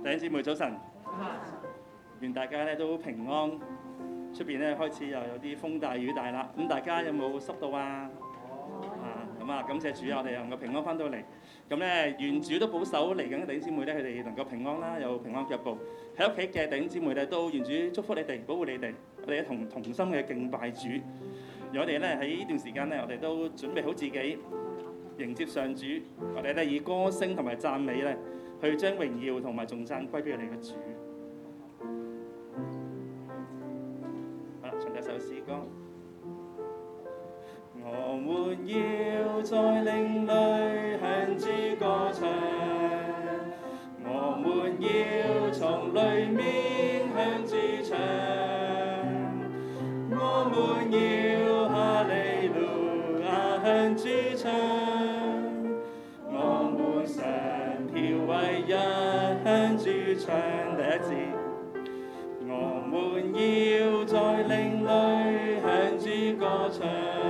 弟兄姊妹早晨，願大家咧都平安。出邊咧開始又有啲風大雨大啦，咁大家有冇濕到啊？咁啊，感謝主，我哋能夠平安翻到嚟。咁咧，願主都保守嚟緊嘅弟兄姊妹咧，佢哋能夠平安啦，有平安腳步。喺屋企嘅弟兄姊妹咧，都願主祝福你哋，保護你哋。我哋同心嘅敬拜主。而我哋咧喺呢段時間咧，我哋都準備好自己迎接上主。我哋咧以歌聲同埋讚美咧，去將榮耀同埋頌讚歸俾我哋嘅主。好啦，唱第一首詩歌。我們要在靈裡向主歌唱，我們要從裡面向主唱，我們要哈利路亞向主唱，我們上跳為一向主唱。第一節，我們要在靈裡向主歌唱。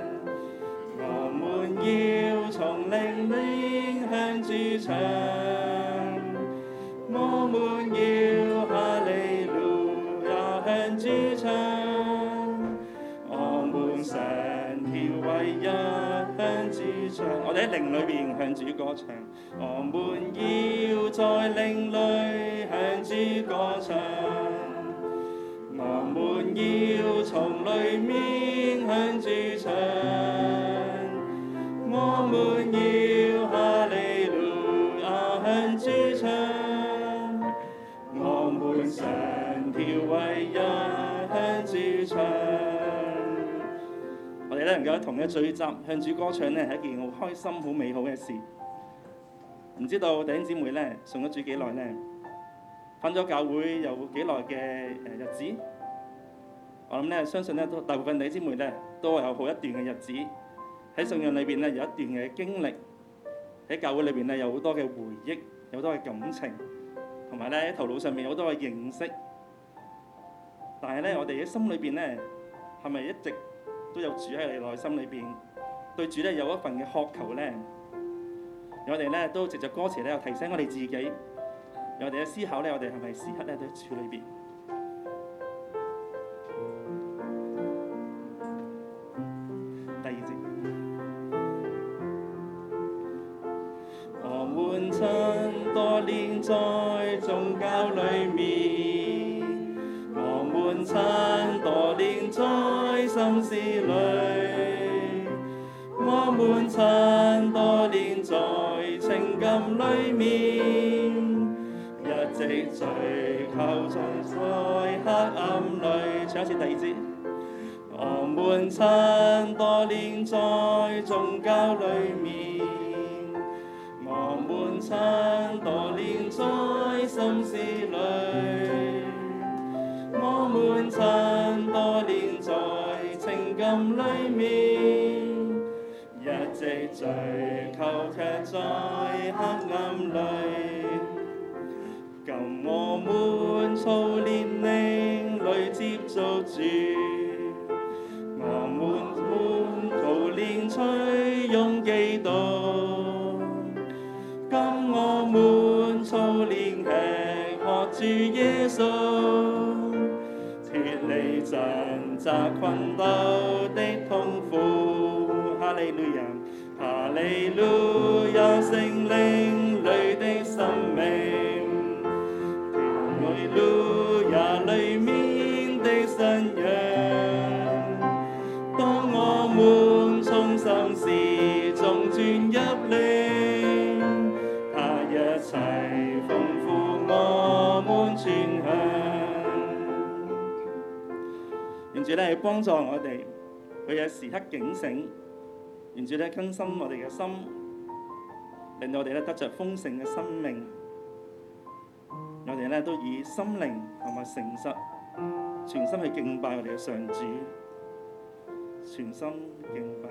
要從靈裡向主唱，我們要哈利路亞向主唱，我們上跳為一向主唱。我哋喺靈裏邊向主歌唱，我們要在靈裡向主歌唱，我們要從裡面向主唱。我們要哈利路亞向主唱，我們上跳為一向主唱。我哋咧能夠同一聚集向主歌唱咧，係一件好開心、好美好嘅事。唔知道弟兄姊妹咧信咗主幾耐咧？返咗教會有幾耐嘅日子？我諗咧，相信咧，大部分弟兄姊妹咧都有好一段嘅日子。喺信仰裏邊咧有一段嘅經歷，喺教會裏邊咧有好多嘅回憶，有好多嘅感情，同埋咧喺頭腦上面有好多嘅認識。但係咧，我哋喺心裏邊咧，係咪一直都有主喺你內心裏邊，對主咧有一份嘅渴求咧？我哋咧都藉著歌詞咧，又提醒我哋自己，我哋嘅思考咧，我哋係咪時刻咧都喺主裏邊？第二節。曾多年在宗教裏面，我們曾多年在心思裏，我們曾多年在情感裏面，一直追求在黑暗裏。唱一次第二節。我們曾多年在宗教裏面，我們曾多年在心思裏，我們曾多年在情感裏面，一直追求卻在黑暗裏。今我們操練靈裡接觸主，我們操練隨用基督。今我們操練吃喝主耶穌，脫離掙扎困鬥的痛苦。哈利路亞，哈利路亞，聖靈裡的生命，哈利路亞裡面的信仰。當我們從心事中轉入靈，一切豐富我們全享。願主咧幫助我哋，佢有時刻警醒，願主咧更新我哋嘅心，令到我哋咧得着豐盛嘅生命。我哋咧都以心靈同埋誠實，全心去敬拜我哋嘅上主，全心敬拜。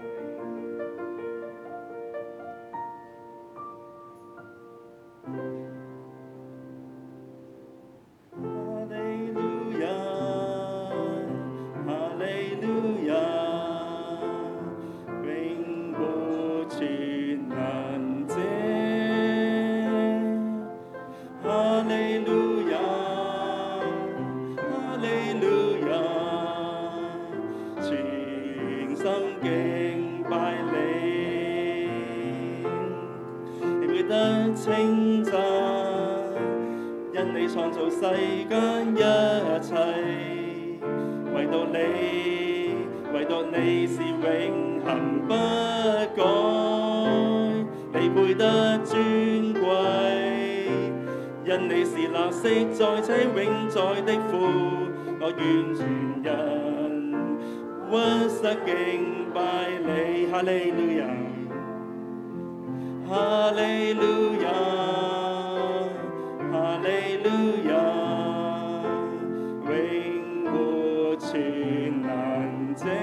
哈利配得稱讚，因你創造世間一切，唯獨你是永恆不改，你配得尊貴，因你是立息在且永在的父，我完全人屈膝敬拜你。哈利路亞，哈利路亞，哈利路亞，永活全能者。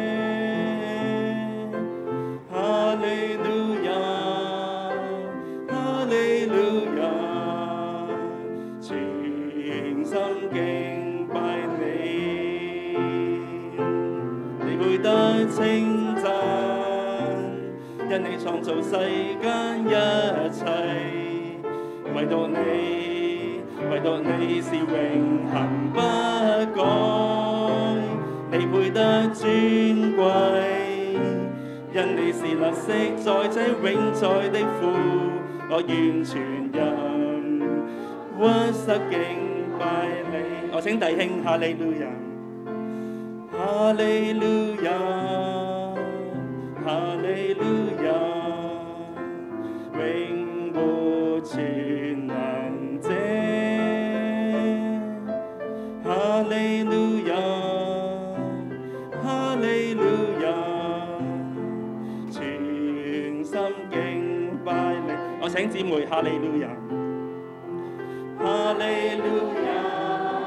哈利路亞，哈利路亞，全心敬拜你，你配得稱讚，因你創造世間一切，唯獨你是永恆不改，你配得尊貴，因你是立息在且永在的父，我完全人屈膝敬拜你。我請弟兄哈利路亞，哈利路亞，哈利路亞，永活全能者。哈利路亞，哈利路亞，全心敬拜你。我請姊妹哈利路亞，哈利路亞。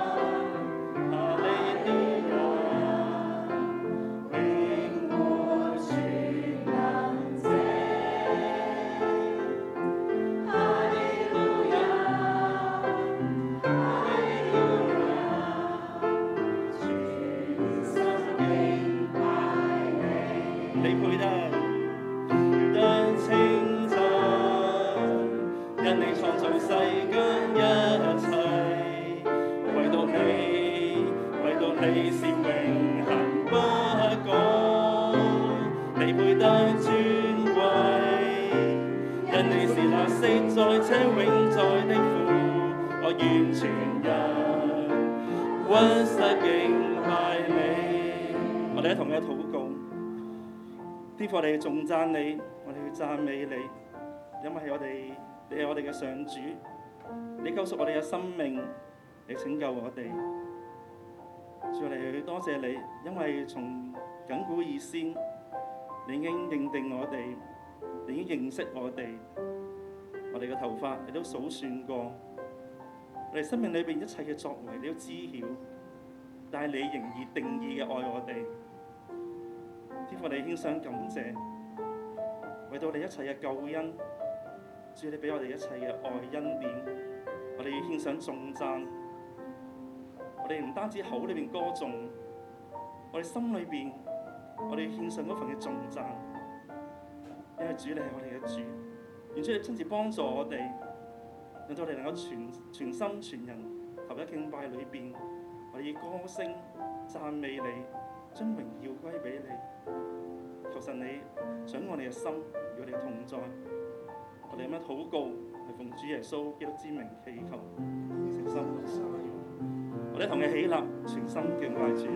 你是永恆不改，你配得尊貴，因你是立息在且永在的父，我完全人屈膝敬拜你。我哋一同嘅禱告，天父，我哋頌讚你，我哋去讚美你，因為你係我哋嘅上主，你救贖我哋嘅生命，你拯救我哋。主，我哋多謝你，因為從亙古以先，你已經認定我哋，你已經認識我哋嘅頭髮你都數算過，我哋生命裏邊一切嘅作為你都知曉，但係你仍然定義嘅愛我哋。天父，我哋獻上感謝，為到你一切嘅救恩，主，你俾我哋一切嘅愛恩典，我哋獻上頌讚。我哋唔單止口裏邊歌頌，我哋心裏邊，我哋獻上嗰份嘅頌讚，因為主你係我哋嘅主，願主你親自幫助我哋，令到我哋能夠全心全人投喺敬拜裏邊，我哋以歌聲讚美你，將榮耀歸俾你。求神你掌我哋嘅心，與我哋嘅同在。我哋咁樣禱告，係奉主耶穌基督之名祈求，誠心。我哋同佢起立，全心敬拜主。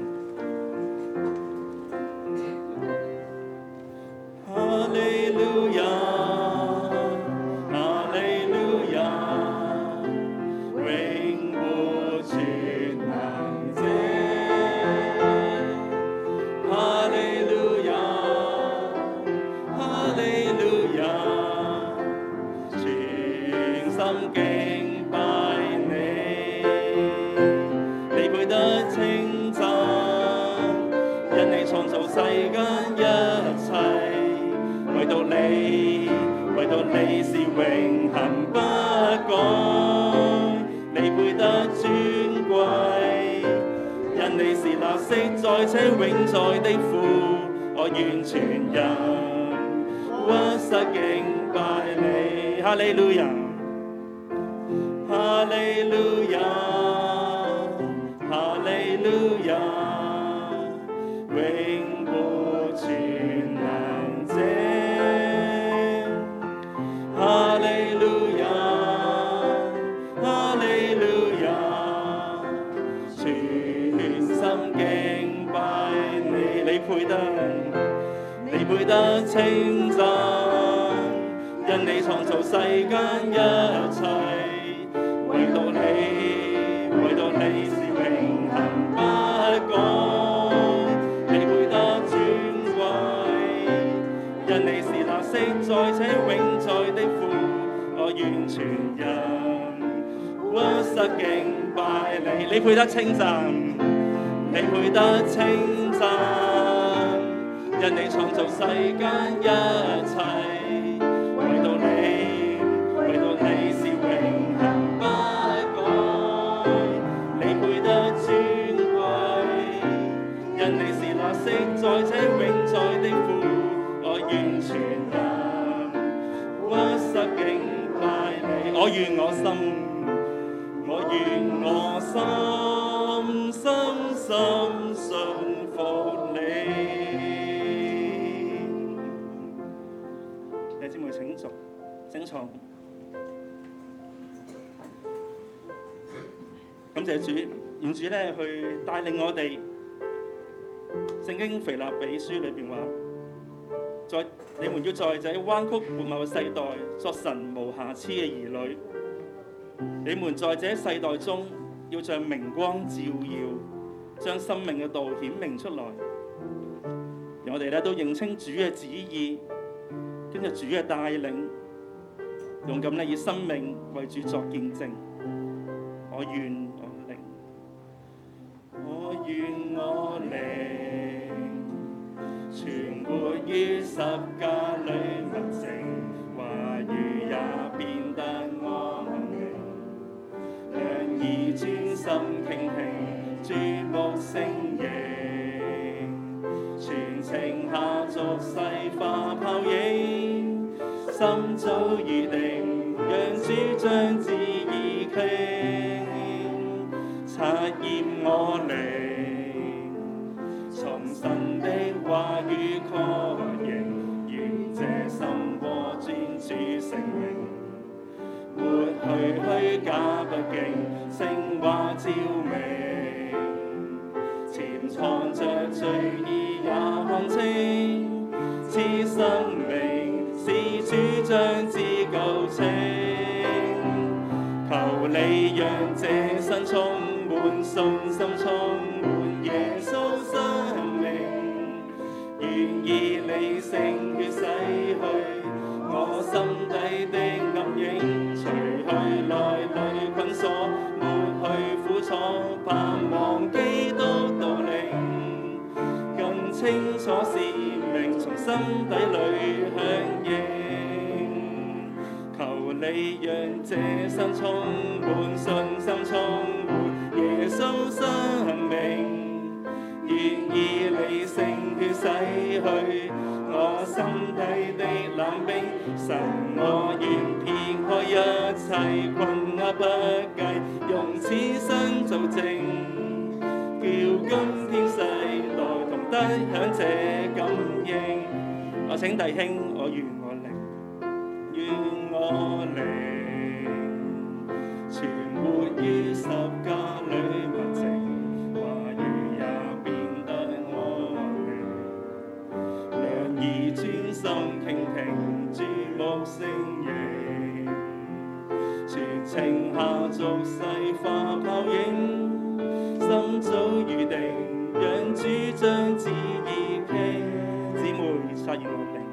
哈利路亞，哈利路亞，永活全能者。哈利路亞，哈利路亞，全心敬拜你。配得稱讚，因你創造世間一切，唯獨你是永恆不改，你配得尊貴，因你是立息在且永在的父，我完全人屈膝敬拜你。哈利路亞，哈利路亞。哈利路亞，永活全能者。哈利路世間一切，唯獨你是永恆不改，你配得尊貴，因你是那昔在且永在的父，我完全人屈膝敬拜你，你配得稱讚，你配得稱讚，因你創造世間一切，唯獨你是永恆不改，你配得尊貴，因你是那昔在且永在的父，我完全人屈膝敬拜你，我願我心深深信服你。弟兄姊妹請坐。感謝主，願主咧去帶領我哋。聖經腓立比書裏邊話：你們要在這彎曲悖謬嘅世代作神無瑕疵嘅兒女。你們在這世代中要像明光照耀，將生命嘅道顯明出來。讓我哋咧都認清主嘅旨意，跟住主嘅帶領，勇敢咧以生命為主作見證。我願我靈存活於十架裏默靜，話語也變得安寧，兩耳專心傾聽，注目聲影，全程下逐細化泡影，心早預定，讓主將旨意傾，察驗我靈，從神的話語確認，願這心和專注成名，抹去虛假不敬，聖話照明，潛藏着罪意也看清，賜生命是主將之救清，求你讓這身充滿信心，充滿耶穌生命，願意你聖血洗去我心底的暗影，除去內裏捆鎖，抹去苦楚，盼望基督道靈，更清楚使命從心底裏響應，求你讓這身充滿信心，充滿耶穌生命，願意你聖血洗去我心底的冷冰，神我願撇開一切困厄不計，用此生做證，叫今天世代同得享這感應。我請弟兄，我願我靈存活於十架裏默靜，話語也變得安寧，兩耳專心傾聽，注目聲影，全程下逐細化泡影，心早預定，讓主將旨意傾。姊妹察驗我靈。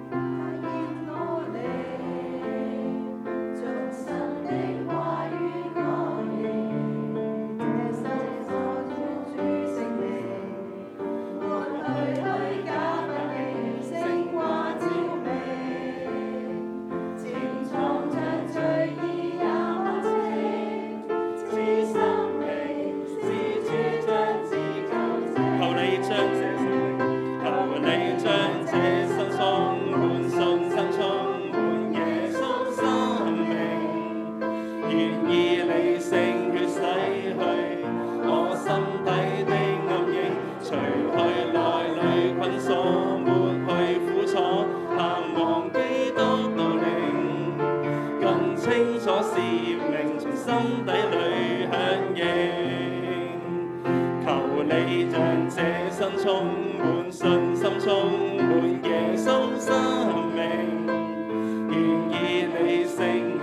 充滿信心，充滿耶穌生命，願意你聖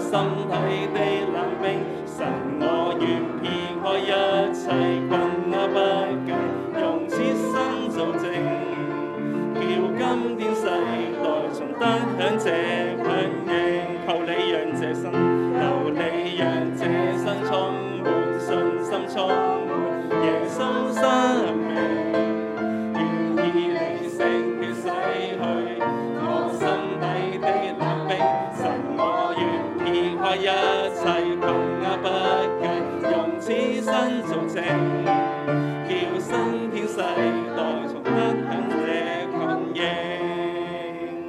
心底的冷冰。神，我願撇開一切困厄不計，用此生做證，叫今天世代重得享這強應。求你讓這生，求你讓這生充滿信心，充滿耶穌生命。願意你聖血洗去我心底的冷冰。神，我願撇開一切困厄不計，用此生做證，叫新天世代重得享這強應。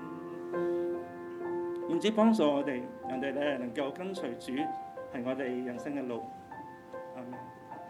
願主幫助我哋，讓我哋咧能夠跟隨主，係我哋人生嘅路。阿們。